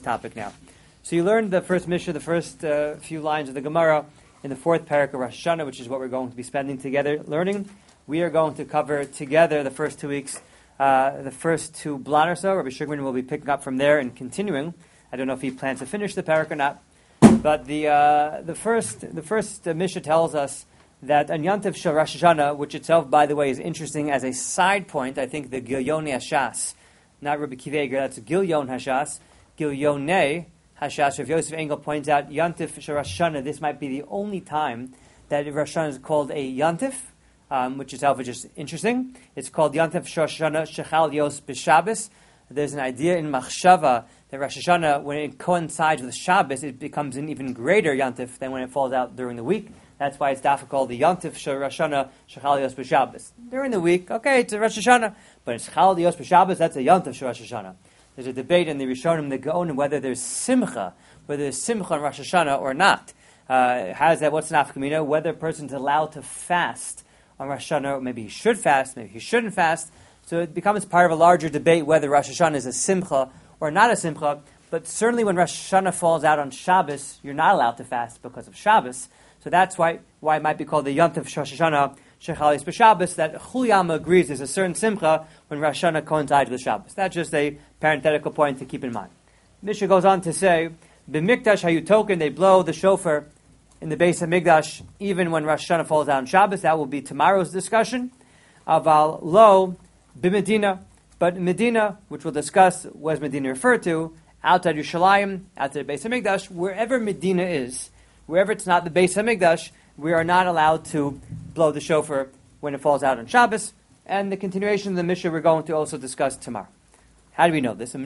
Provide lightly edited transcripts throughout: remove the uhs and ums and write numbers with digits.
topic now. So you learned the first Mishnah, the first few lines of the Gemara in the fourth parak of Rosh Hashanah, which is what we're going to be spending together learning. We are going to cover together the first 2 weeks, the first two blot or so. Rabbi Shugman will be picking up from there and continuing. I don't know if he plans to finish the parak or not. But the first Mishnah tells us that on Yantiv Shel Rosh Hashanah, which itself, by the way, is interesting as a side point. I think the Gilyonei Hashas, not Rabbi Akiva Eiger, that's Gilyon Hashas, Gilyonei Hashas. Rav Yosef Engel points out Yantiv Shel Rosh Hashanah. This might be the only time that Rosh Hashanah is called a Yantiv, which itself is just interesting. It's called Yantiv Shel Rosh Hashanah Shechal Yos B'Shabbos. There's an idea in Machshava that Rosh Hashanah, when it coincides with Shabbos, it becomes an even greater Yantif than when it falls out during the week. That's why it's therefore called the Yantif Shel Rosh Hashanah Shechal Yos B'Shabbos. During the week, okay, it's a Rosh Hashanah, but it's Shechal Yos B'Shabbos, that's a Yantif Shel Rosh Hashanah. There's a debate in the Rishonim, the Gaonim, whether there's Simcha on Rosh Hashanah or not. What's the nafkamina? Whether a person's allowed to fast on Rosh Hashanah, maybe he should fast, maybe he shouldn't fast. So it becomes part of a larger debate whether Rosh Hashanah is a Simcha or not a Simcha. But certainly when Rosh Hashanah falls out on Shabbos, you're not allowed to fast because of Shabbos. So that's why it might be called the Yantiv Rosh Hashanah Shechal Yos B'Shabbos, that Chuliyama agrees there's a certain Simcha when Rosh Hashanah coincides with Shabbos. That's just a parenthetical point to keep in mind. Mishnah goes on to say, B'mikdash hayutoken, they blow the shofar in the base of Mikdash even when Rosh Hashanah falls out on Shabbos. That will be tomorrow's discussion. Aval lo b'Medina, but Medina, which we'll discuss, was Medina referred to, outside Yerushalayim, outside the base of Mikdash, wherever Medina is, wherever it's not the base of Mikdash, we are not allowed to blow the shofar when it falls out on Shabbos. And the continuation of the Mishnah we're going to also discuss tomorrow. How do we know this?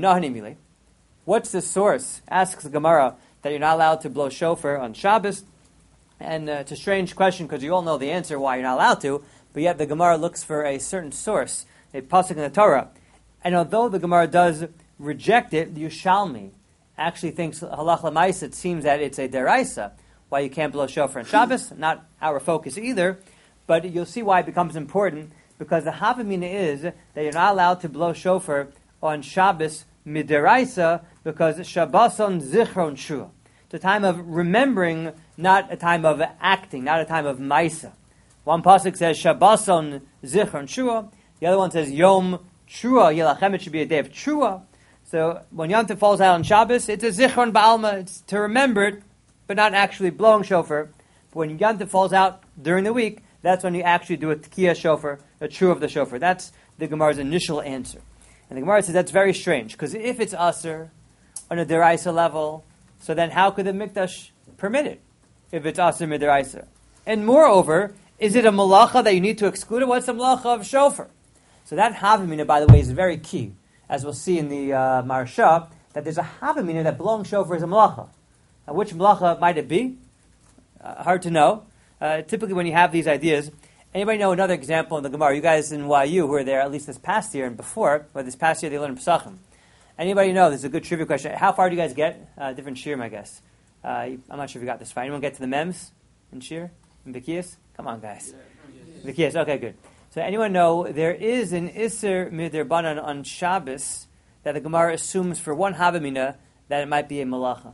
What's the source? Asks the Gemara that you're not allowed to blow shofar on Shabbos. And it's a strange question because you all know the answer why you're not allowed to, but yet the Gemara looks for a certain source, a pasuk in the Torah. And although the Gemara does reject it, the Yushalmi actually thinks halach l'maisa, it seems that it's a deraisa, why you can't blow shofar on Shabbos. Not our focus either, but you'll see why it becomes important, because the havamina is that you're not allowed to blow shofar on Shabbos mideraisa, because Shabboson zichron shua. It's a time of remembering, not a time of acting, not a time of maisa. One pasuk says Shabboson zichron shua. The other one says Yom Trua Yelachem. It should be a day of Trua. So when Yom Tov falls out on Shabbos, it's a zichron ba'alma. It's to remember it, but not actually blowing shofar. But when Yom Tov falls out during the week, that's when you actually do a Tekiah shofar, a Trua of the shofar. That's the Gemara's initial answer. And the Gemara says that's very strange, because if it's Aser on a deraisa level, so then how could the Mikdash permit it if it's Aser mideraisa? And moreover, is it a malacha that you need to exclude it? What's the malacha of shofar? So that havamina, by the way, is very key, as we'll see in the Maharsha, that there's a havamina that blowing shofar is a malacha. Now, which malacha might it be? Hard to know. Typically, when you have these ideas, anybody know another example in the Gemara? You guys in YU who were there at least this past year and before, or this past year they learned Pesachim. Anybody know? This is a good trivia question. How far do you guys get? Different shirim, I guess. I'm not sure if you got this far. Anyone get to the Mems in Shir? In Bikiyas? Come on, guys. Bikiyas, okay, good. So anyone know there is an Isser Midirbanan on Shabbos that the Gemara assumes for one Havamina that it might be a Malacha?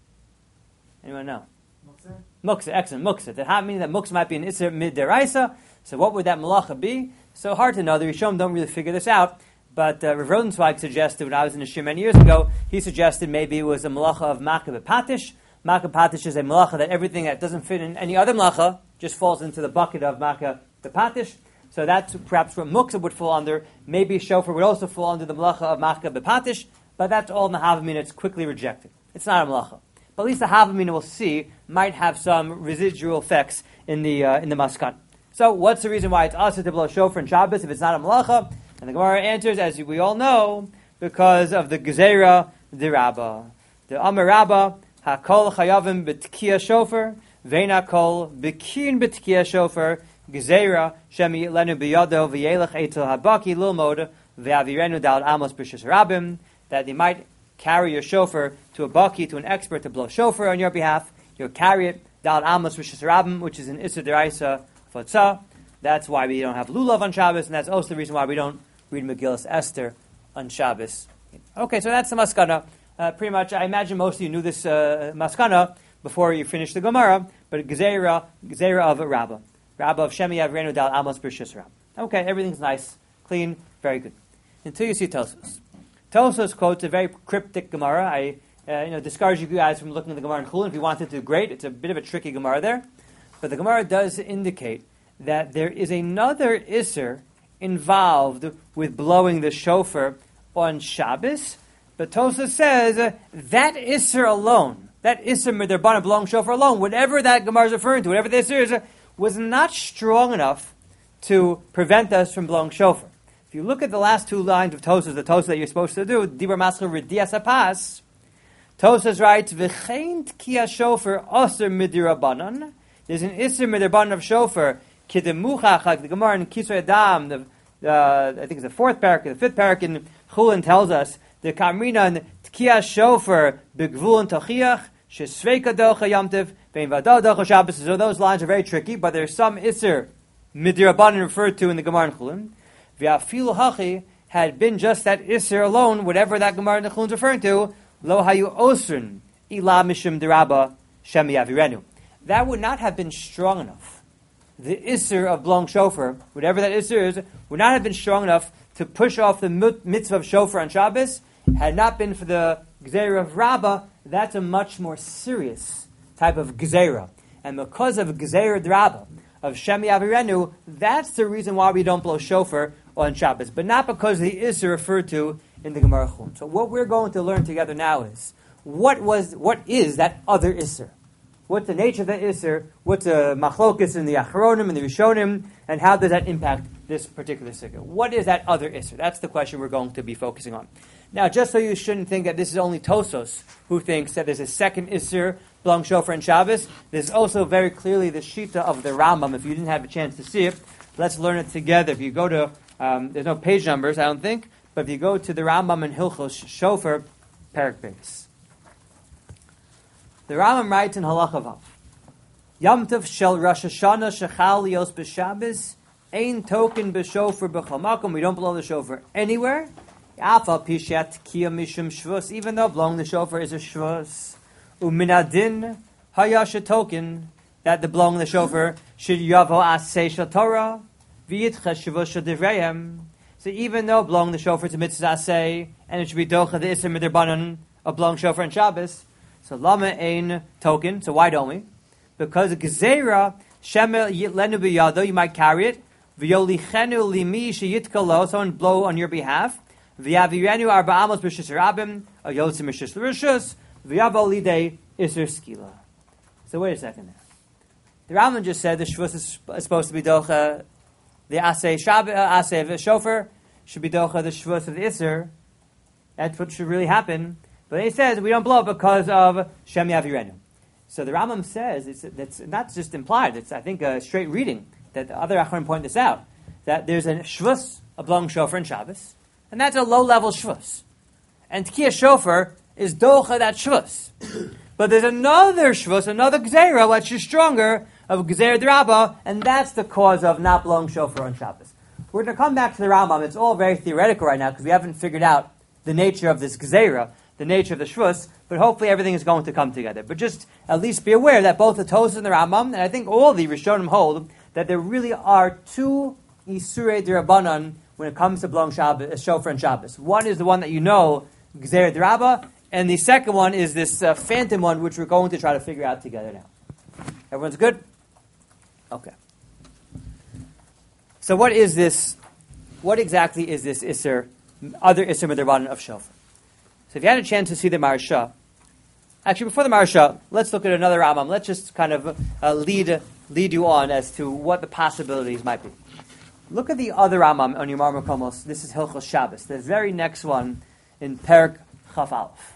Anyone know? Muksa, excellent, Muksa. The Havamina that Muksa might be an Isser Midiraisa. So what would that Malacha be? So hard to know. The Rishonim don't really figure this out. But Rav Rosenzweig suggested, when I was in the Shir many years ago, he suggested maybe it was a Malacha of Makah B'Patish. Makah B'Patish is a Malacha that everything that doesn't fit in any other Malacha just falls into the bucket of Makah B'Patish. So that's perhaps what Muksa would fall under. Maybe shofar would also fall under the Malacha of Makah B'Patish, but that's all in the Havamina. It's quickly rejected. It's not a Malacha. But at least the Havamina we'll see might have some residual effects in the Maskan. So what's the reason why it's also to blow shofar in Shabbos if it's not a Malacha? And the Gemara answers, as we all know, because of the Gezerah D'Rabba. The Amar Rabba, HaKol Chayavim B'Tkiya Shofar, Ve'na Kol B'Kin B'Tkiya Shofar, Gezerah Shemi Lenu B'Yado V'Yelech Eitel Habaki Lilmod Ve'avirenu Dal Amos B'Shis Rabim, that they might carry your shofar to a baki, to an expert to blow shofar on your behalf. You'll carry it Dal Amos B'Shis Rabim, which is an Issa D'Raisa Fotzah. That's why we don't have lulav on Shabbos, and that's also the reason why we don't read Megillas Esther on Shabbos. Okay, so that's the maskana Pretty much, I imagine most of you knew this maskana before you finished the Gemara, but Gezerah of Rabbah. Rabbah of Shemi Avrenu Dal Amos Bershis Rab. Okay, everything's nice, clean, very good. Until you see Tosfos. Tosfos quotes a very cryptic Gemara. I discourage you guys from looking at the Gemara in Chulin. If you wanted to, great. It's a bit of a tricky Gemara there. But the Gemara does indicate that there is another Isser involved with blowing the shofar on Shabbos. But Tosfos says that Isser alone, that Isser Midrabanan blowing shofar alone, whatever that Gemara is referring to, whatever the Isser is, was not strong enough to prevent us from blowing shofar. If you look at the last two lines of Tosfos, the Tosfos that you're supposed to do, Dibur Maschel Ridias Apas, Tosfos writes, V'chein Tkiya Shofar Aser Midrabanan. There's an Isser Midrabanan of shofar, Kidemuchach, like the Gemara in Kisrei Adam, I think it's the fourth parak, the fifth parak in Chulin tells us, the Kamrinan Tkiya Shofar Begvul and Tochiach, Shesveika Docha Yamtiv, Vein Vado Docha Shabbos. So those lines are very tricky, but there's some Isser Midrabanan referred to in the Gemara in Chulin. V'afilu Hachi had been just that Isser alone, whatever that Gemara in the Chulin is referring to, Lo Hayu Osrin Ila Mishim Derabba Shemi Avirenu. That would not have been strong enough. The Isser of blowing shofar, whatever that Isser is, would not have been strong enough to push off the mitzvah of shofar on Shabbos. Had not been for the Gezerah of Rabbah, that's a much more serious type of Gezerah. And because of Gezerah Rabbah, of Shemi Avirenu, that's the reason why we don't blow shofar on Shabbos, but not because the Isser referred to in the Gemara Chulin. So what we're going to learn together now is, what is that other Isser? What's the nature of that Isser? What's a machlokus in the Achronim and the Rishonim? And how does that impact this particular Sikha? What is that other Isser? That's the question we're going to be focusing on. Now, just so you shouldn't think that this is only Tosfos who thinks that there's a second Isser, blowing shofar and Shabbos, there's also very clearly the Shita of the Rambam. If you didn't have a chance to see it, let's learn it together. If you go to, there's no page numbers, I don't think, but if you go to the Rambam and Hilchos Shofar, Perak Beis. The Rambam writes in Halacha Vav, Yom Tov shel Rosh Hashanah shechal lios b'Shabbos, ein token b'shofar b'chol makom. We don't blow the shofar anywhere. Afal pishat kiyam mishum shvus, even though blowing the shofar is a shvus. Uminadin hayash token that the blowing the shofar should yavo asay shel Torah v'yitcha shvus shel divrayim. So even though blowing the shofar is a mitzvah asay and it should be docha the isser midrabanan of blowing shofar and Shabbos. So lama ein token. So why don't we? Because gezerah shemel yitlenu biyado, you might carry it. V'yolichenu limi sheyitkalo, someone blow on your behalf. V'yavirenu arba amos b'shus rabim, a yotzim b'shus l'rishus. V'yavo lidei iser skila. So wait a second there. The Rambam just said the shvus is supposed to be docha. The asay shofar should be docha the shvus of the iser. That's what should really happen. But he says we don't blow because of Shemi Avirenu. So the Rambam says that's not just implied. It's, I think, a straight reading that the other Achronim point this out, that there's a shvus of blowing shofar in Shabbos, and that's a low-level shvus. And Tkiyah shofar is docha that shvus. But there's another shvus, another gzeira, which is stronger, of gzeira draba, and that's the cause of not blowing shofar on Shabbos. We're going to come back to the Rambam. It's all very theoretical right now because we haven't figured out the nature of this gzeira, the nature of the shvus, but hopefully everything is going to come together. But just at least be aware that both the Tosfos and the Rambam, and I think all the Rishonim hold, that there really are two Isurei D'Rabbanan when it comes to blowing shofar and Shabbos. One is the one that you know, Gzeir D'Rabba, and the second one is this phantom one, which we're going to try to figure out together now. Everyone's good? Okay. So what is this? What exactly is this other Isser D'Rabbanan of shofar? So if you had a chance to see the Maharsha, actually before the Maharsha, let's look at another Rambam. Let's just kind of lead you on as to what the possibilities might be. Look at the other Rambam on Yomar Makomos. This is Hilchos Shabbos, the very next one in Perak Chaf Aleph.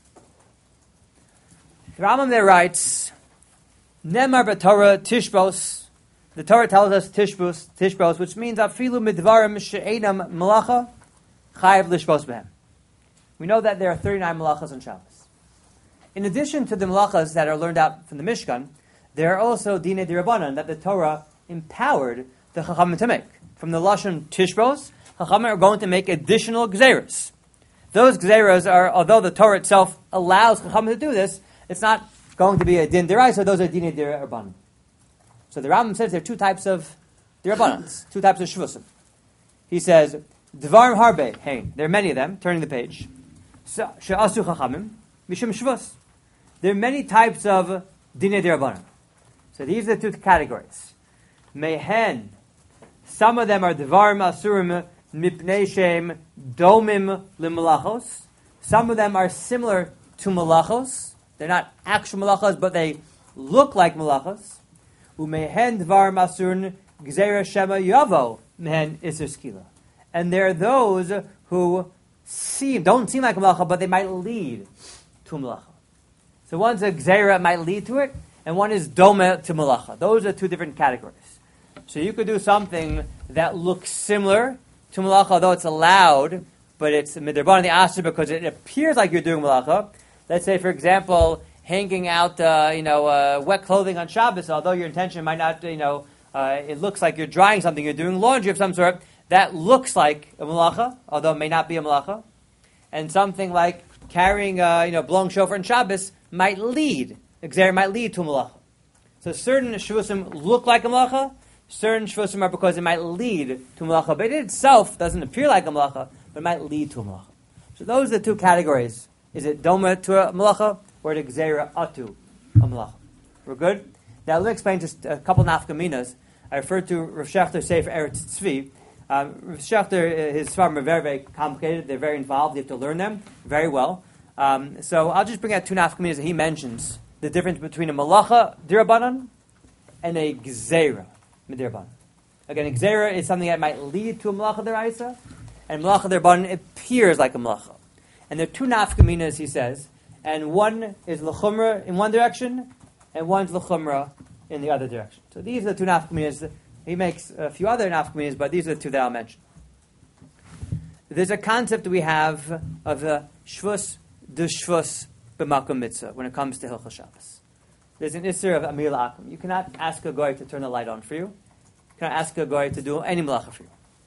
The Rambam there writes, Nemar b'Torah Tishbos. The Torah tells us Tishbos, which means Afilu midvarim she'enam malacha chayav lishbos behem. We know that there are 39 malachas on Shabbos. In addition to the malachas that are learned out from the Mishkan, there are also dinei d'Rabbanan that the Torah empowered the Chachamim to make. From the Lashon Tishbos, Chachamim are going to make additional gzeros. those gzeros are, although the Torah itself allows Chachamim to do this, it's not going to be a din deraisa, those are din derabanan. So the Rambam says there are two types of derabanans, two types of shvusim. He says, Dvarim harbe, hey, there are many of them, turning the page. She'asu Chachamim, mishum shvus. There are many types of din derabanan. So these are the two categories. Mehen, some of them are Dvarim asurim mipnei shem domim limalachos. Some of them are similar to malachos. They're not actual malachos, but they look like malachos. Umehen Dvarim asurn gzeira shema yavo mehen iser skila. And there are those who don't seem like a malacha, but they might lead to a malacha. So one's a gzeira, might lead to it, and one is dome to malacha. Those are two different categories. So you could do something that looks similar to malacha, although it's allowed, but it's midrabanan the asur because it appears like you're doing malacha. Let's say, for example, hanging out, wet clothing on Shabbos, although your intention might not, it looks like you're drying something, you're doing laundry of some sort. That looks like a malacha, although it may not be a malacha. And something like carrying, blowing shofar on Shabbos might lead to a malacha. So certain shvusim look like a malacha, certain shvusim are because it might lead to a malacha, but it itself doesn't appear like a malacha, but it might lead to a malacha. So those are the two categories. Is it doma to a malacha, or the gzeira atu a malacha? We're good? Now let me explain just a couple nafkaminas. I referred to Rav Shechter Sefer Eretz Tzvi. Rav Shechter, his svarim are very, very complicated. They're very involved. You have to learn them very well. So I'll just bring out two nafkaminas that he mentions. The difference between a malacha dirabanan and a gzeira midirabanan. Again, a gzeira is something that might lead to a malacha deraisa, and malacha dirabanan appears like a malacha. And there are two nafkaminas, he says, and one is l'chumra in one direction, and one's l'chumra in the other direction. So these are the two nafkaminas. He makes a few other nafkaminas, but these are the two that I'll mention. There's a concept we have of the shvus b'makom mitzvah when it comes to Hilchos Shabbos. There's an isser of amir la'akum. You cannot ask a goy to turn the light on for you. You cannot ask a goy to do any malacha for you.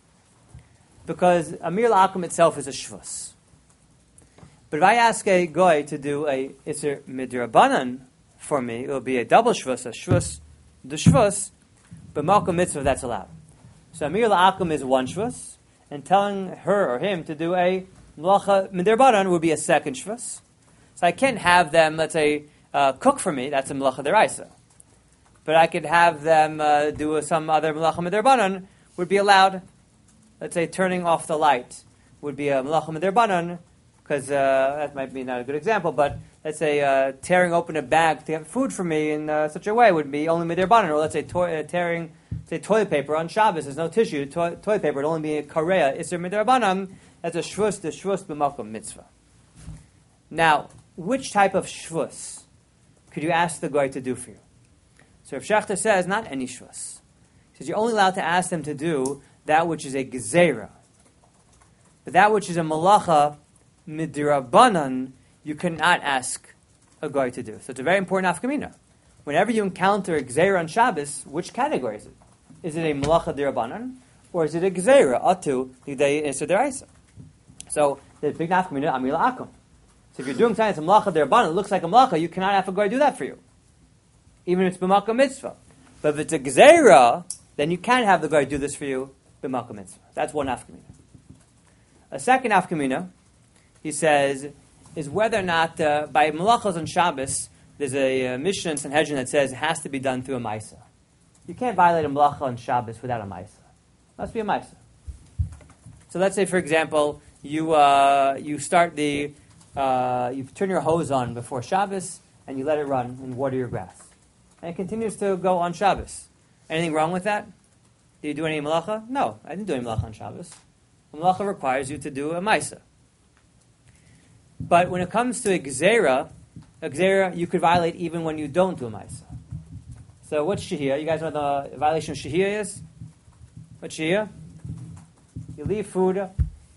Because amir la'akum itself is a shvus. But if I ask a goy to do a isser midrabanan for me, it will be a double shvus, a shvus d'shvus, but malkum mitzvah, that's allowed. So amir la'akum is one shvus, and telling her or him to do a malacha midrabanan would be a second shvus. So I can't have them, let's say, cook for me, that's a malacha deraisa. But I could have them do some other malacha midrabanan, would be allowed. Let's say turning off the light would be a malacha midrabanan, because that might be not a good example, but let's say tearing open a bag to get food for me in such a way would be only midrabanan. Or let's say tearing, say, toilet paper on Shabbos. There's no tissue. Toilet paper would only be a kareya. Isser midrabanan. That's a shvus b'makom mitzvah. Now, which type of shvus could you ask the goy to do for you? So Rav Shechter says, not any shvus. He says you're only allowed to ask them to do that which is a gezerah. But that which is a malacha midrabanan, you cannot ask a goy to do. So it's a very important nafkamina. Whenever you encounter a gzeira on Shabbos, which category is it? Is it a malacha dirabanan, or is it a gzeira atu lidei isur deraisa? So there's a big nafkamina amir la'akum. So if you're doing something that's a malacha dirabanan, it looks like a malacha, you cannot have a goy do that for you, even if it's b'makom mitzvah. But if it's a gzeira, then you can have the goy do this for you b'makom mitzvah. That's one nafkamina. A second nafkamina, he says, is whether or not by malachos on Shabbos, there's a Mishnah in Sanhedrin that says it has to be done through a maisa. You can't violate a malacha on Shabbos without a maisa. It must be a maisa. So let's say, for example, you start you turn your hose on before Shabbos and you let it run and water your grass, and it continues to go on Shabbos. Anything wrong with that? Did you do any malacha? No, I didn't do any malacha on Shabbos. A malacha requires you to do a maisa. But when it comes to a gzeira you could violate even when you don't do a maisa. So what's shehiyah? You guys know what the violation of shehiyah is? What's shehiyah? You leave food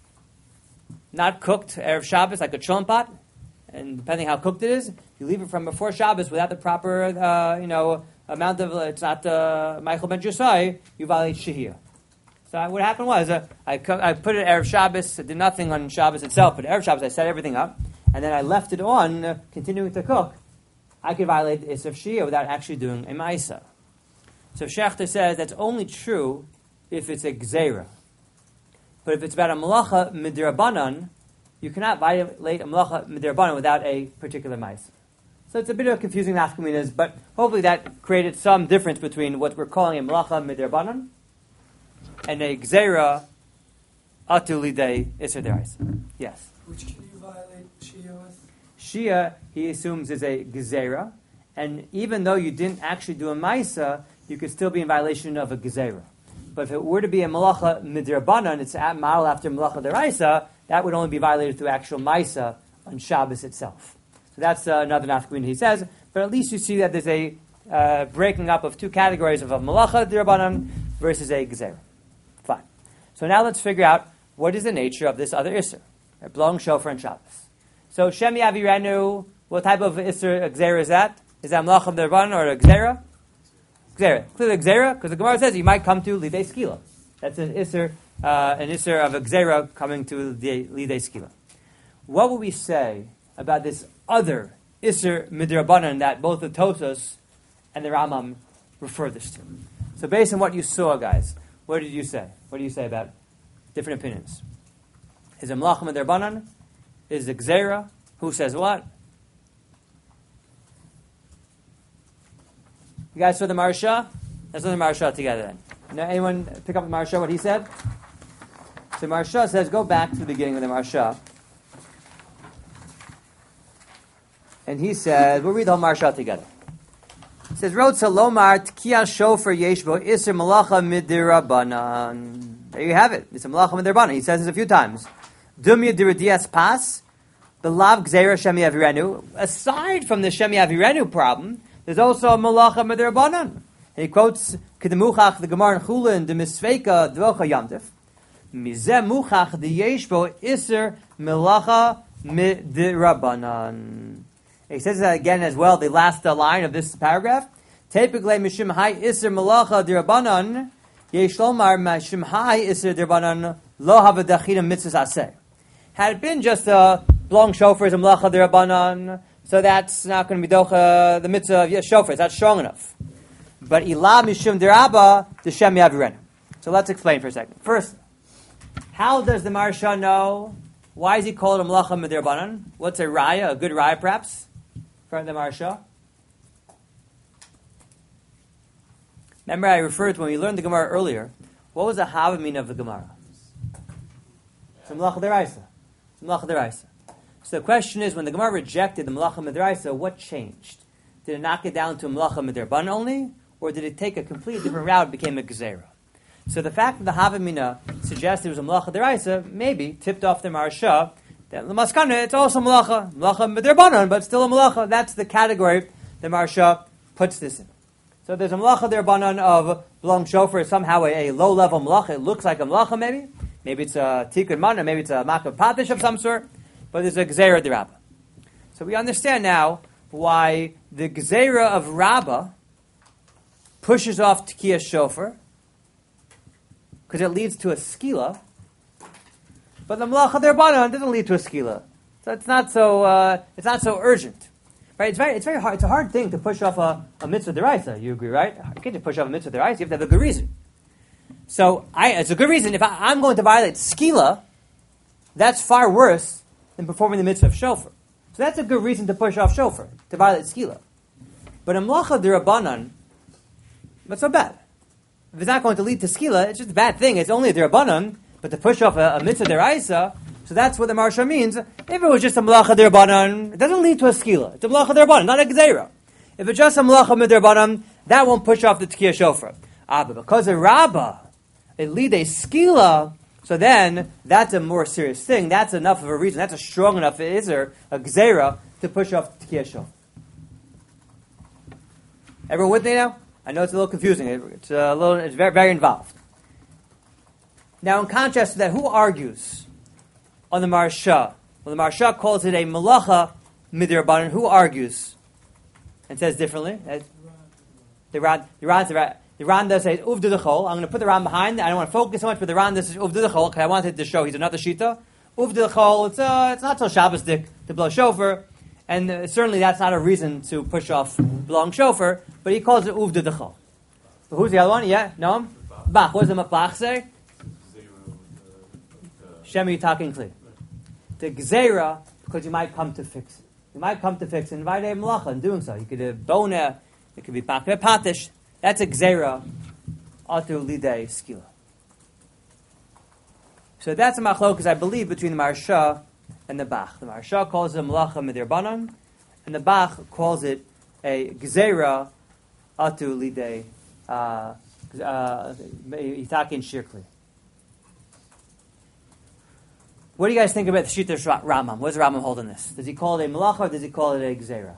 not cooked Erev Shabbos, like a cholent pot, and depending how cooked it is, you leave it from before Shabbos without the proper amount of, it's not Michael ben Josai, you violate shehiyah. So what happened was I put it Erev Shabbos. I did nothing on Shabbos itself, but Erev Shabbos I set everything up, and then I left it on, continuing to cook. I could violate the Isser of Shia without actually doing a Ma'isa. So Shechter says that's only true if it's a Gzeira. But if it's about a Malacha Midrabanan, you cannot violate a Malacha Midrabanan without a particular Ma'isa. So it's a bit of a confusing nafkaminas, but hopefully that created some difference between what we're calling a Malacha Midrabanan and a Gzeira Atu Lidei Isser Deraisa. Yes? Which can you violate Shia with? Shia, he assumes, is a Gezerah, and even though you didn't actually do a Maisa, you could still be in violation of a Gezerah. But if it were to be a Malacha Midrabanan, it's a model after Malacha Deraisa, that would only be violated through actual Maisa on Shabbos itself. So that's another nafkamin he says, but at least you see that there's a breaking up of two categories of a Malacha Derabanan versus a Gezerah. Fine. So now let's figure out what is the nature of this other Isser, blowing shofar and Shabbos. So Shem Yavirenu, what type of Isser Gzeira is that? Is that Malacha Midrabanan or a Gzeira? Gzeira. Clearly Gzeira, because the Gemara says you might come to Lidei Skila. That's an Isser of a Gzeira coming to Lidei Skila. What would we say about this other Isser Midrabanan that both the Tosas and the Rambam refer this to? So based on what you saw, guys, what did you say? What do you say about different opinions? Is it Malacha Midrabanan? Is it Gzeira? Who says what? You guys saw the Maharsha? Let's learn the Maharsha together then. Now, anyone pick up the Maharsha, what he said? So Maharsha says, go back to the beginning of the Maharsha. And he said, we'll read the whole Maharsha together. He says, Rod Salomar Tkiya Shofar Yeshbo Isser Malacha Midirabanan. There you have it. It's a Malacha Midirabanan. He says this a few times. Dumya Diradias Pas, the Lav Gzeira Shemi Avirenu. Aside from the Shemi Avirenu problem, there's also a Malacha Midirabanan. He quotes Kedemuchach, the Gemara in Chulin, the Misveika, Dvocha Yamtif. Mizeh Muchach, the Yeshbo Isser Malacha Midirabanan. He says that again as well, the last line of this paragraph. Typically, Mishim Hai Isser Malacha Dirabanan, Yeshlomar Mishim Hai Isser Dirabanan, Lo Havadachina Mitzvah Aseh. Had it been just a blowing shofar as a Malacha Dirabanan, so that's not going to be docha the mitzvah of shofar. It's not strong enough. But Ilah Mishum Diraba the Shem Yavirenu. So let's explain for a second. First, how does the Maharsha know? Why is he called a Malacha Midrabanan? What's a raya, a good raya perhaps, from the Maharsha? Remember I referred to when we learned the Gemara earlier, what was the Havamina of the Gemara? It's a Malacha Deraisa. It's a Malacha Deraisa. So the question is, when the Gemara rejected the Malacha Midraisa, what changed? Did it knock it down to a Malacha Midrabanan only, or did it take a completely different route and became a Gezerah? So the fact that the Havamina suggested it was a Malacha Deraisa maybe tipped off the Maharsha that L'maskana, it's also Malacha Midrabanan, but still a Malacha. That's the category the Maharsha puts this in. So there's a Malacha Derabanan of blowing shofar, somehow a low-level Malacha. It looks like a Malacha maybe. Maybe it's a Tikkun Mana, maybe it's a Makav Patish of some sort. But there's a Gezerah de Rabbah. So we understand now why the Gezerah of Rabbah pushes off Tkiyah Shofar, because it leads to a Skila, but the Malacha Derabanan doesn't lead to a Skila. So it's not so urgent. Right? It's very hard. It's a hard thing to push off a mitzvah deraisa. You agree, right? You can't just push off a mitzvah deraisa. You have to have a good reason. So it's a good reason. If I'm going to violate Skila, that's far worse than performing the mitzvah of shofar. So that's a good reason to push off shofar, to violate skila. But a malacha derabanan, what's so bad? If it's not going to lead to skila, it's just a bad thing. It's only a derabanan, but to push off a mitzvah deraisa, so that's what the Maharsha means. If it was just a malacha derabanan, it doesn't lead to a skila. It's a malacha derabanan, not a gzeira. If it's just a malacha derabanan, that won't push off the tkiyah shofar. But because of Rabbah, it lead a skila, so then that's a more serious thing. That's enough of a reason. That's a strong enough iser, a gzeira, to push off tkiyah shofar. Everyone with me now? I know it's a little confusing. It's very, very involved. Now, in contrast to that, who argues on the Maharsha? Well, the Maharsha calls it a malacha midrabanan. Who argues and says differently? The Ran The Randa says uvdu d'chol. I'm going to put the Ram behind. I don't want to focus so much, but the Randa says uvdu d'chol because I wanted to show he's another shita. Uvdu d'chol. It's not so Shabbosdik to blow shofar, and certainly that's not a reason to push off blowing shofar. But he calls it uvdu d'chol. So who's the other one? Yeah, Noam. Bach. What does the Maflach say? Shemi Yitakin Kli. The Gzeira, because you might come to fix it. You might come to fix it and invite a malacha in doing so. You could have bona, it could be pakve patish. That's a Gzeira, atu lidei skila. So that's a machlokas, I believe, between the Maharsha and the Bach. The Maharsha calls it malacha midirbanan, and the Bach calls it a Gzeira, atu lidei Yitakin shirkli. What do you guys think about the Shita Rambam? What does Rambam hold in this? Does he call it a malacha or does he call it a gzeira?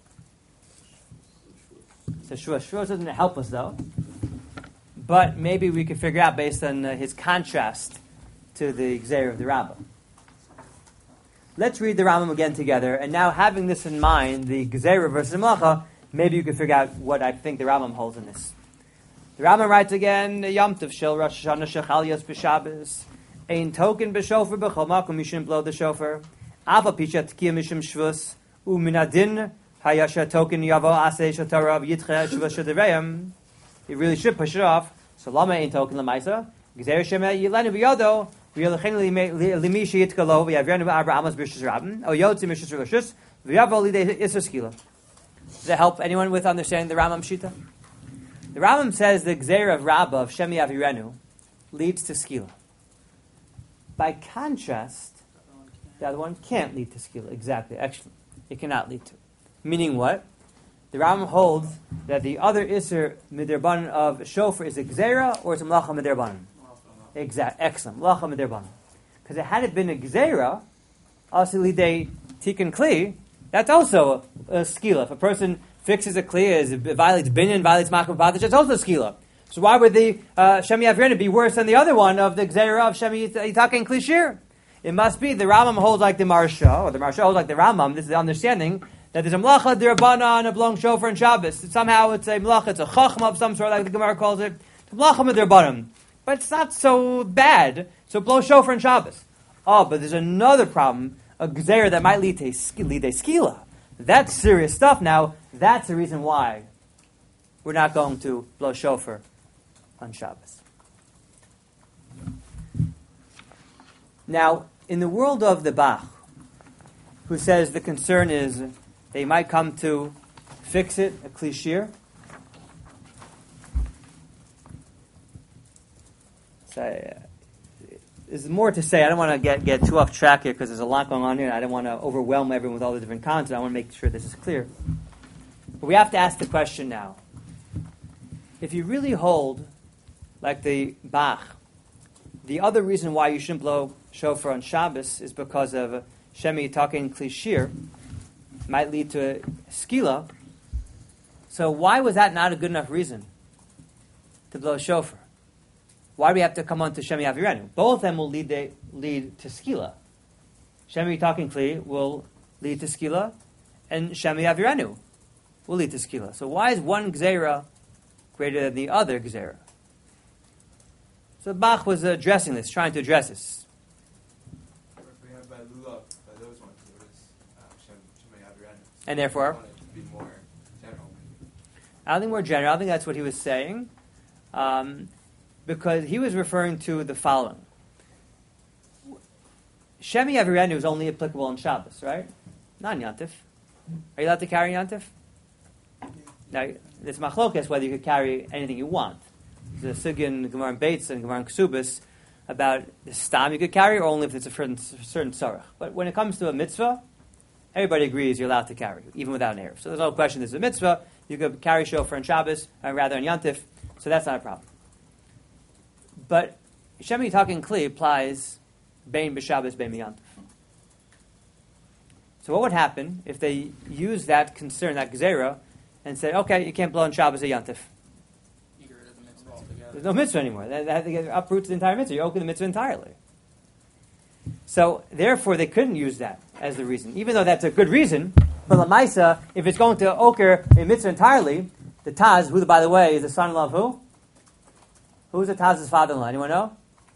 So Shua doesn't help us though. But maybe we could figure out based on his contrast to the gzeira of the Rambam. Let's read the Rambam again together. And now having this in mind, the gzeira versus the malacha, maybe you can figure out what I think the Rambam holds in this. The Rambam writes again, Yom Tov Shel Rosh Hashanah Shechal Yos B'Shabbos. Ein token b'shofar b'chol makom you shouldn't blow the shofar. Ava pisha t'kiyah mishum shvus u'minadin hayasha token yavo aseh shotara v'yitcha shvus shadavayim. You really should push it off. So lama ein token l'maisa. Gzeir shemeh yilenu b'yodo v'yolachin limi sheyitka lo v'yavrenu b'arba amas b'rishus rabin o yotzi b'rishus rishus v'yavo lidei isur skila. Does that help anyone with understanding the Rambam Shita? The Rambam says the gzeir of Rabba of Shemi Avirenu leads to skila. By contrast, the other one can't lead to skila. Exactly. Actually, it cannot lead to. Meaning what? The Rambam holds that the other Isser Midirbanan of shofar is a Gzeira or it's a Melacha Midirbanan. Exactly. Excellent. Melacha Midirbanan. Because had it been a Gzeira, also Lidei Tikkun Kli, that's also a skila. If a person fixes a Kli, it violates Binyan, violates Makom Padish, that's also a skila. So why would the Shemi Avrina be worse than the other one of the Gzeira of Shemi Yitakin Klishir? It must be the Rambam holds like the Maharsha, or the Maharsha holds like the Rambam. This is the understanding that there's a Melacha D'Rabbanan, a blowing shofar and Shabbos. Somehow it's a Melacha, it's a Chachma of some sort, like the Gemara calls it. It's a Melacha D'Rabbanan. But it's not so bad, so blow shofar and Shabbos. Oh, but there's another problem, a Gzeira that might lead to skila. That's serious stuff now. That's the reason why we're not going to blow shofar on Shabbos. Now, in the world of the Bach, who says the concern is they might come to fix it, a klishir. So, there's more to say. I don't want to get too off track here because there's a lot going on here and I don't want to overwhelm everyone with all the different concepts. I want to make sure this is clear. But we have to ask the question now. If you really hold like the Bach, the other reason why you shouldn't blow shofar on Shabbos is because of Shemi Yitakin Klishir, might lead to skila. So why was that not a good enough reason to blow shofar? Why do we have to come on to Shemi Avirenu? Both of them will lead to skila. Shemi Yitakin Kli will lead to skila, and Shemi Avirenu will lead to skila. So why is one gzeira greater than the other gzeira? So Bach was addressing this, trying to address this. We have by Lulav, by those ones, it was Shemei Avirenu. And therefore? I want it to be more general. I don't think more general. I think that's what he was saying. Because he was referring to the following. Shemi Avirenu is only applicable on Shabbos, right? Not in Yantif. Are you allowed to carry Yantif? Now, it's machlokes whether you could carry anything you want. There's a sugya in Gemara and Beitz and Gemara and Ksubis about the stam you could carry, or only if it's a certain tzarech. But when it comes to a mitzvah, everybody agrees you're allowed to carry, even without an eruv. So there's no question this is a mitzvah. You could carry shofar on Shabbos, rather on Yantif, so that's not a problem. But Shemi Yitakin Kli applies bein b'Shabbos, bein b'Yantif. So what would happen if they use that concern, that gzeira, and say, okay, you can't blow on Shabbos or Yantif? There's no mitzvah anymore. That uproots the entire mitzvah. You open the mitzvah entirely. So, therefore, they couldn't use that as the reason. Even though that's a good reason, but Lamaisa, if it's going to oker a mitzvah entirely, the Taz, who, by the way, is the son-in-law of who? Who's the Taz's father-in-law? Anyone know?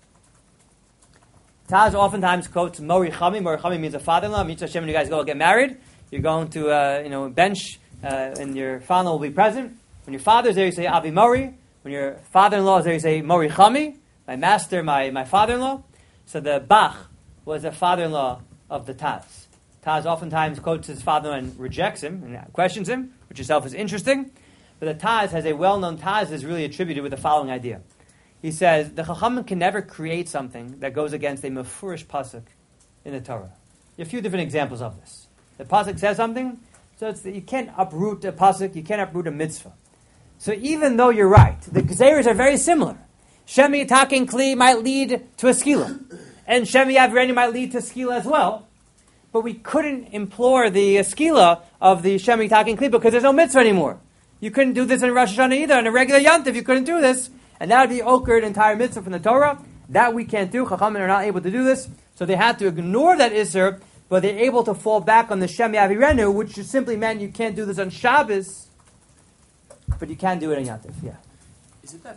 Taz oftentimes quotes Mori Chami. Mori Chami means a father-in-law. Mitzvah Hashem, when you guys go get married, you're going to bench, and your father-in-law will be present. When your father's there, you say Avi Mori. When your father-in-law is there, you say Mori Chami, my master, my father-in-law. So the Bach was a father-in-law of the Taz. Taz oftentimes quotes his father-in-law and rejects him and questions him, which itself is interesting. But the Taz has a well-known Taz is really attributed with the following idea. He says, the Chachamim can never create something that goes against a mefurish pasuk in the Torah. There are a few different examples of this. The pasuk says something, so it's that you can't uproot a pasuk, you can't uproot a mitzvah. So even though you're right, the Gezeros are very similar. Shemi Takin Kli might lead to a skila, and Shemi Avirenu might lead to skila as well. But we couldn't implore the skila of the Shemi Takin Kli because there's no mitzvah anymore. You couldn't do this in Rosh Hashanah either. On a regular Yantiv, you couldn't do this. And that would be oker an entire mitzvah from the Torah. That we can't do. Chachamim are not able to do this. So they had to ignore that Isser, but they're able to fall back on the Shemi Avirenu, which just simply meant you can't do this on Shabbos, but you can do it on Yantiv. Yeah. Is it that,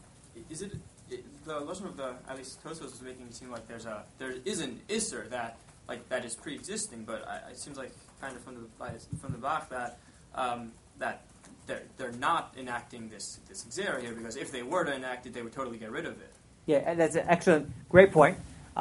the lashon of the, at least Tosfos is making it seem like there is an Isser that is pre-existing, but it seems like kind of from the Bach that they're not enacting this Gzera here, because if they were to enact it, they would totally get rid of it. Yeah, that's an excellent, great point.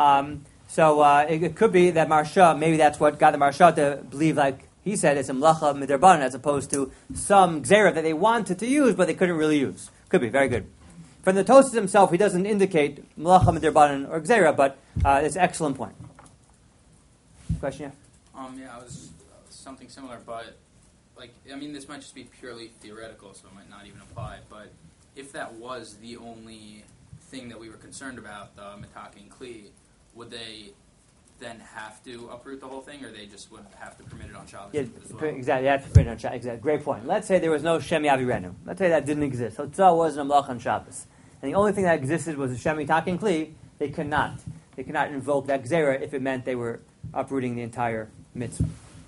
So it could be that Marsha, maybe that's what got the Marsha to believe, like he said, it's a mlacha midrabanan, as opposed to some Gzera that they wanted to use, but they couldn't really use. Could be, very good. From the Tosfos himself, he doesn't indicate mlacha midrabanan or Gzera, but it's an excellent point. Question, yeah? I was something similar, but this might just be purely theoretical, so it might not even apply. But if that was the only thing that we were concerned about, the Mitaki and Kli, would they then have to uproot the whole thing, or they just would have to permit it on Shabbos as well? Exactly, they have to permit it on Shabbos. Exactly, great point. Let's say there was no Shemi Avirenu. Let's say that didn't exist. So Tzah wasn't a Mlach on Shabbos. And the only thing that existed was a Shemi Mitaki and Kli. They could not invoke that Gzera if it meant they were uprooting the entire mitzvah.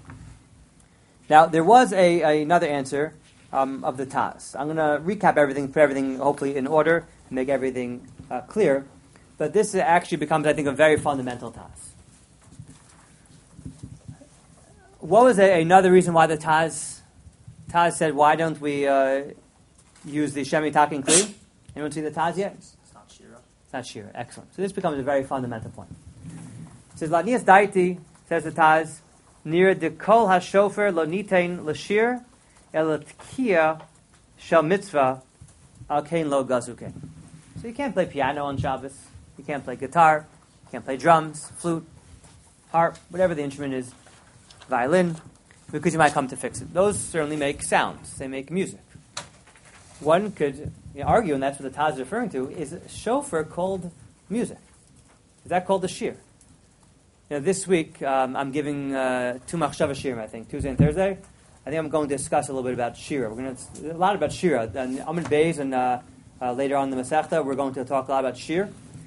Now, there was another answer of the Taz. I'm going to recap everything, put everything hopefully in order, and make everything clear. But this actually becomes, I think, a very fundamental Taz. What was another reason why the Taz said, why don't we use the Shemi Taki and Kli? Anyone see the Taz yet? It's not Shira. It's not Shira. Excellent. So this becomes a very fundamental point. It says, Lanias Daiti, says the Taz, near the kol hashofer lo nitain l'shir elatkia shel mitzvah al kein lo gazuken. So you can't play piano on Shabbos. You can't play guitar. You can't play drums, flute, harp, whatever the instrument is, violin, because you might come to fix it. Those certainly make sounds. They make music. One could argue, and that's what the Taz is referring to, is shofar called music? Is that called a shir? This week, I'm giving two machshava shirim, I think, Tuesday and Thursday. I think I'm going to discuss a little bit about shira. We're going to a lot about shira. And Amud Beis and later on in the Masechta, we're going to talk a lot about shir.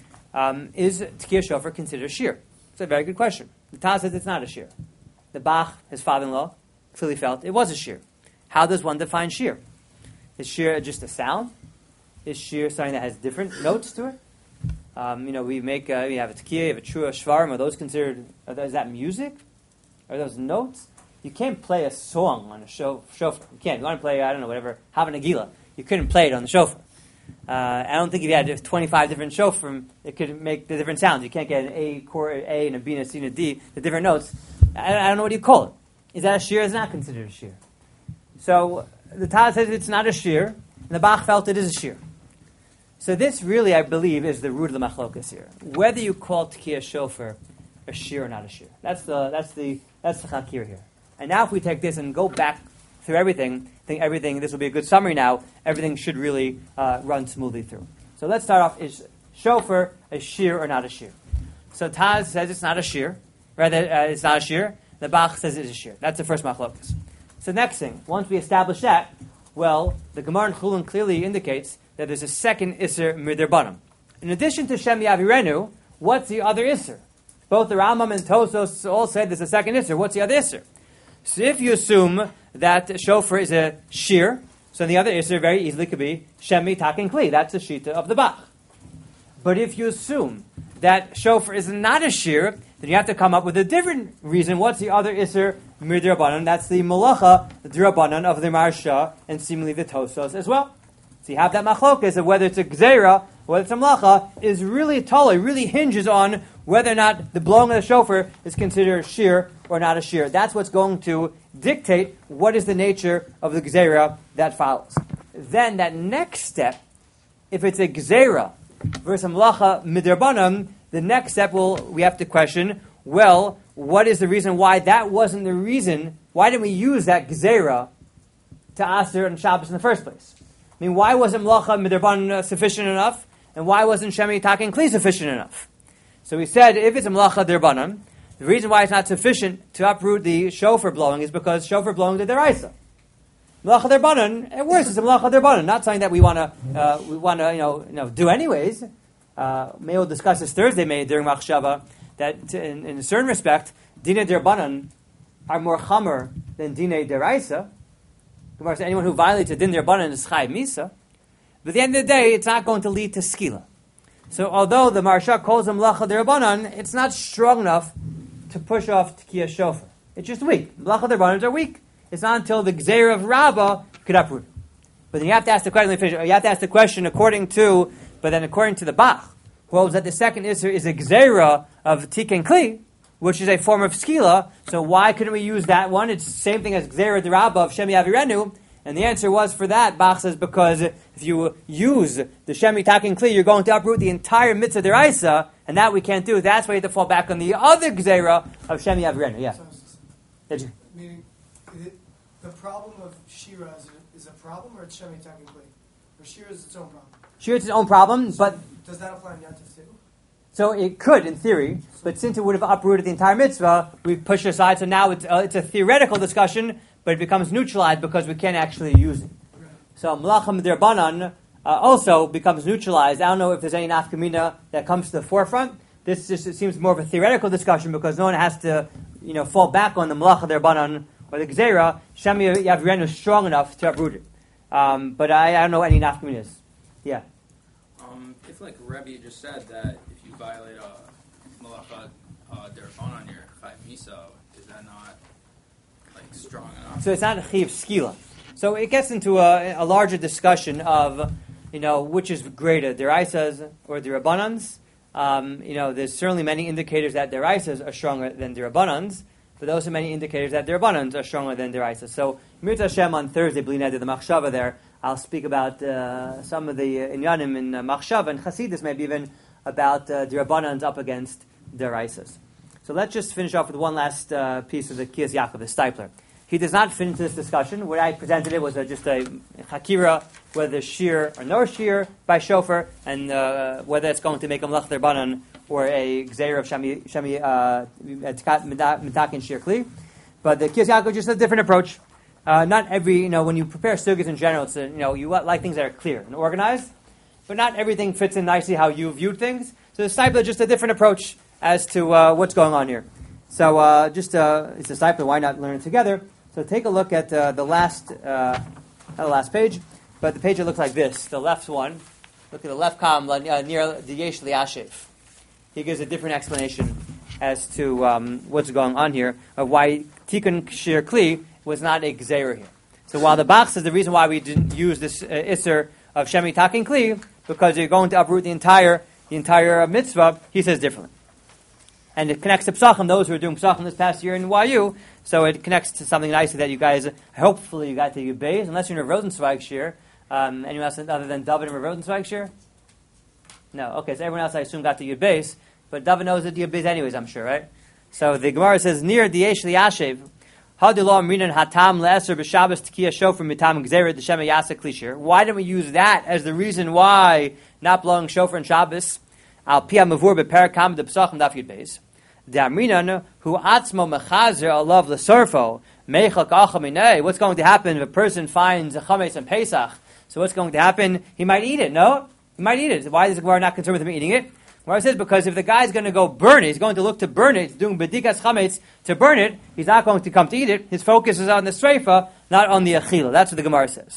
Is Tkiyah Shofar considered shir? It's a very good question. The Taz says it's not a shir. The Bach, his father-in-law, clearly felt it was a shir. How does one define shir? Is shir just a sound? Is shir something that has different notes to it? We have a tekiah, you have a trua, shvarim. Are those considered? Is that music? Are those notes? You can't play a song on a shofar. You can't. You want to play, whatever, Hava Nagila. You couldn't play it on the shofar. I don't think if you had 25 different shofar, it could make the different sounds. You can't get an A chord, A and a B and a C and a D, the different notes. I don't know what you call it. Is that a shir? Is not considered a shir. So the Taz says it's not a shir, and the Bach felt it is a shir. So this really, I believe, is the root of the machlokas here. Whether you call Tkiyah Shofar a shir or not a shir. That's the chakir here. And now if we take this and go back through everything, I think everything, this will be a good summary now, everything should really run smoothly through. So let's start off, is shofar a shir or not a shir? So Taz says it's not a shir. Rather, it's not a shir. The Bach says it's a shir. That's the first machlokas. So next thing, once we establish that, well, the Gemara in Chulin clearly indicates that there's a second Isser Midirbanim. In addition to Shemi Avirenu, what's the other Isser? Both the Rambam and Tosfos all said there's a second Isser. What's the other Isser? So if you assume that shofar is a shir, So the other Isser very easily could be Shemi Takin Kli. That's the Shita of the Bach. But if you assume that shofar is not a shear, then you have to come up with a different reason. What's the other Isser Midrabanan? That's the Malacha, the Drabanan of the Marsha, and seemingly the Tosos as well. So you have that machlokas of whether it's a Gzeira, whether it's a Malacha, is really totally, really hinges on whether or not the blowing of the shofar is considered a shear or not a shear. That's what's going to dictate what is the nature of the Gzeira that follows. Then that next step, if it's a Gzeira versus a Malacha Midrabanan, the next step we have to question, well, what is the reason why that wasn't the reason? Why didn't we use that Gzeira to Aser and Shabbos in the first place? I mean, why wasn't Malacha Midrabanan sufficient enough? And why wasn't Shemi Takin Kli sufficient enough? So we said, if it's a Malacha Midrabanan, the reason why it's not sufficient to uproot the shofar blowing is because shofar blowing is a deraisa. Malacha Midrabanan, at worst, it's a Malacha Midrabanan, not something that we want to do anyways. Maybe we'll discuss this Thursday, maybe during Machshava, that in a certain respect, Dinei D'Rabbanan are more chamer than Dinei D'Oraisa. Gemara says anyone who violates a Dinei D'Rabbanan is Chai Misa. But at the end of the day, it's not going to lead to skila. So although the Marsha calls them Malacha D'Rabbanan, it's not strong enough to push off Tekiyah Shofar. It's just weak. Malacha D'Rabbanan are weak. It's not until the Gzeira of Rabbah could uproot it. But then you have to ask the question. You have to ask the question according to the Bach, who holds that the second Isser is a Gzeira of Tikkun Kli, which is a form of skila. So why couldn't we use that one? It's the same thing as Gzeira D'Rabbah of Shemi Avirenu. And the answer was for that, Bach says, because if you use the Shemi Takin Kli, you're going to uproot the entire Mitzvah D'Oraisa, and that we can't do. That's why you have to fall back on the other Gzeira of Shemi Avirenu. Yeah. So, meaning, the problem of Shira is a problem, or it's Shemi Takin Kli? Or Shira is its own problem? Shira is its own problem, but... Does that apply in Yantif too? So it could, in theory, but since it would have uprooted the entire mitzvah, we've pushed it aside, so now it's a theoretical discussion, but it becomes neutralized because we can't actually use it. Right. So Malacha Midrabanan also becomes neutralized. I don't know if there's any nafkamina that comes to the forefront. This just it seems more of a theoretical discussion because no one has to, fall back on the Malacha Midrabanan or the Gzeira. Shemi Avirenu is strong enough to uproot it. But I don't know any nafkaminas. Yeah. If like Rebbe just said that if you violate a Malacha D'Rabbanan, you're Chai Misa, is that not like strong enough? So it's not a Chiv Skila. So it gets into a larger discussion of, which is greater, D'Oraisas or D'Rabbanans. There's certainly many indicators that D'Oraisas are stronger than D'Rabbanans, but those are many indicators that D'Rabbanans are stronger than D'Oraisas. So Mirza Hashem on Thursday, Bli Neder, the Machshava there, I'll speak about some of the inyanim in Machshava and Chasidus, maybe even about D'Rabbanans up against D'Oraisas. So let's just finish off with one last piece of the Kiyas Yaakov, the Stipler. He does not fit into this discussion. What I presented it was just a Hakira, whether shear or no shear by shofar, and whether it's going to make a Melech D'Rabbanan or a Gzeir of Shemi Mitakin Shir Kli. But the Kiyas Yaakov just a different approach. Not every, when you prepare sugyas in general, it's you like things that are clear and organized, but not everything fits in nicely how you viewed things. So the Stipler is just a different approach as to what's going on here. So it's a Stipler, why not learn it together? So take a look at the last, not the last page, but the page that looks like this, the left one. Look at the left column near the Yesh Liashev. He gives a different explanation as to what's going on here, of why Tikkun Shir Kli was not a Gzeira here. So while the Bach says the reason why we didn't use this Isser of Shemi Takin Kli, because you're going to uproot the entire mitzvah, he says differently. And it connects to Psachim, those who are doing Psachim this past year in YU, so it connects to something nice that you guys, hopefully you got to Yud Beis, unless you're in a Rosenzweig shir. Anyone else other than David in a Rosenzweig shir? No, okay, so everyone else I assume got to Yud Beis, but David knows that Yud Beis anyways, I'm sure, right? So the Gemara says, near Diyesh Liashev, why didn't we use that as the reason why not blowing shofar in Shabbos? What's going to happen if a person finds a chametz and Pesach? So what's going to happen? He might eat it, no? He might eat it. Why is the Gemara not concerned with him eating it? Gemara says because if the guy's going to go burn it, he's going to look to burn it, doing bedikas chametz to burn it, he's not going to come to eat it. His focus is on the sreifa, not on the achila. That's what the Gemara says.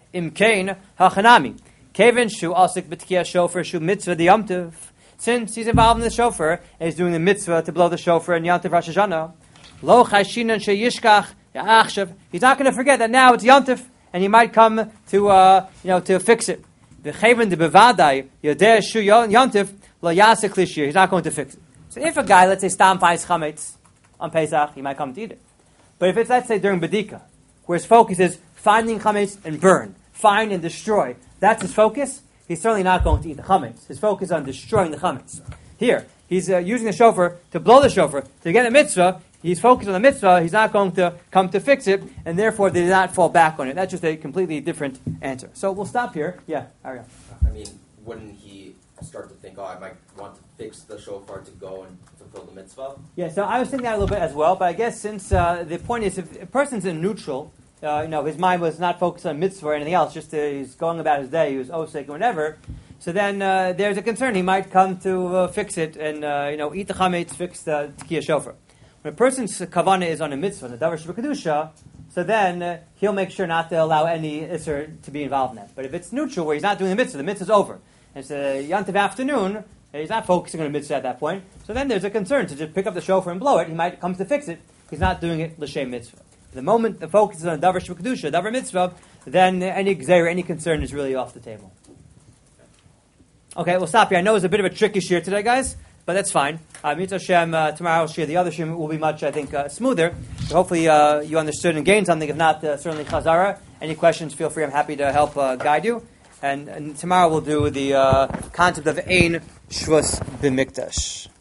Imkain hachanami. Kevin shu asik b'tkiya shofar shu mitzvah the yomtiv. Since he's involved in the shofar and he's doing the mitzvah to blow the shofar in Yom Tov Rosh Hashanah, lo chashinan sheyishkach ya'achshav. He's not going to forget that now it's Yom Tov and he might come to fix it. The Chevin de bevadai yodeh shu Yom Tov lo yasek lishir. He's not going to fix it. So if a guy, let's say, stam finds chametz on Pesach, he might come to eat it. But if it's, let's say, during Bedika, where his focus is finding chametz and burn, find and destroy, that's his focus, he's certainly not going to eat the chametz. His focus is on destroying the chametz. Here, he's using the shofar to blow the shofar, to get a mitzvah. He's focused on the mitzvah. He's not going to come to fix it, and therefore they did not fall back on it. That's just a completely different answer. So we'll stop here. Yeah, Ariel. I mean, wouldn't he start to think, I might want to fix the shofar to go and fulfill the mitzvah? Yeah, so I was thinking that a little bit as well, but I guess since the point is, if a person's in neutral, his mind was not focused on mitzvah or anything else, just he's going about his day, he was osek or whatever, so then there's a concern. He might come to fix it and, eat the chametz, fix the tkiyah shofar. When a person's kavanah is on a mitzvah, the davar shebekadusha, so then he'll make sure not to allow any isser to be involved in that. But if it's neutral, where he's not doing the mitzvah's over, and it's a Yom Tov afternoon, he's not focusing on a mitzvah at that point, so then there's a concern to just pick up the shofar and blow it. He might come to fix it. He's not doing it l'shem mitzvah. The moment the focus is on davar shebekadusha, davar mitzvah, then any gzeira, any concern is really off the table. Okay, we'll stop here. I know it's a bit of a tricky shir today, guys, but that's fine. Mitzvah Hashem, tomorrow I'll share the other shir will be much, I think, smoother. So hopefully you understood and gained something. If not, certainly chazara. Any questions, feel free. I'm happy to help guide you. And tomorrow we'll do the concept of Ein Shvus B'Mikdash.